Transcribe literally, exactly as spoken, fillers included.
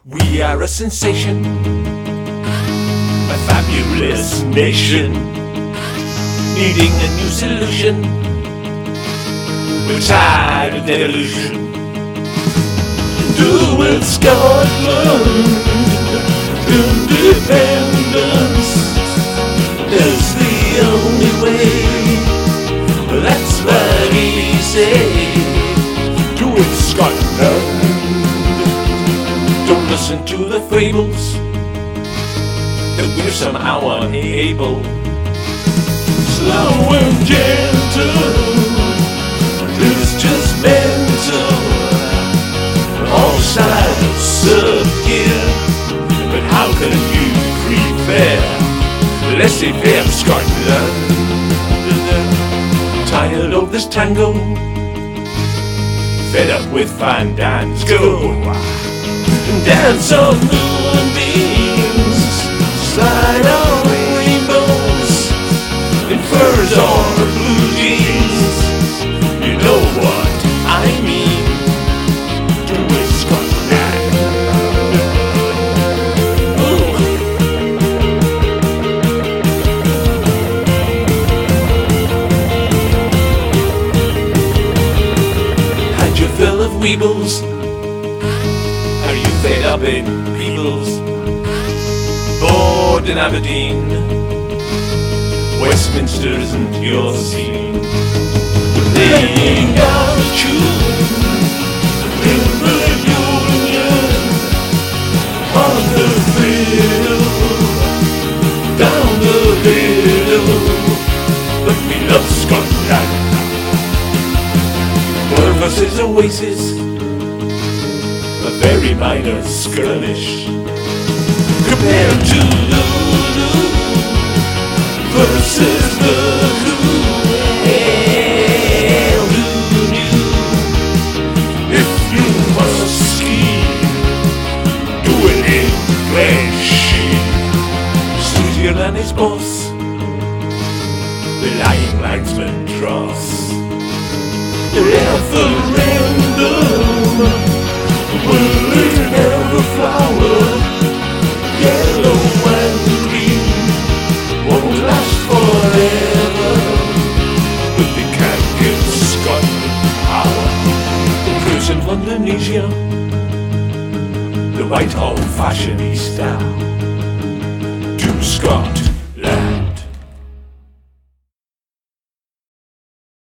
We are a sensation, a fabulous nation, needing a new solution. We're tired of devolution. Do it, Scotland. Independence is the only way. That's what we say. Do it, Scotland. Don't listen to the fables that we're somehow unable. Slow and gentle, it's just mental. All sides of gear, but how can you prepare? Laissez-faire, Scotland. Tired of this tango, fed up with fine dance. Go dance on moonbeams, slide on rainbows, in furs or blue jeans. You know what I mean. Do it, Scotland. Ooh. Had your fill of weebles? Are you fed up in Peebles? Bored in Aberdeen? Westminster isn't your scene. Playing out of tune in the union, on the fiddle, down the middle. But we love Scotland. Purpose is oasis, a very minor skirmish compared to Lulu versus the Who. Hell do you, if you must ski, do it in English. Switzerland is boss, the lying linesman dross. The referendum, will it ever flower? Yellow and green won't last forever, but they can't give Scotland power. The cruise in Indonesia, the Whitehall fashion style. To Scott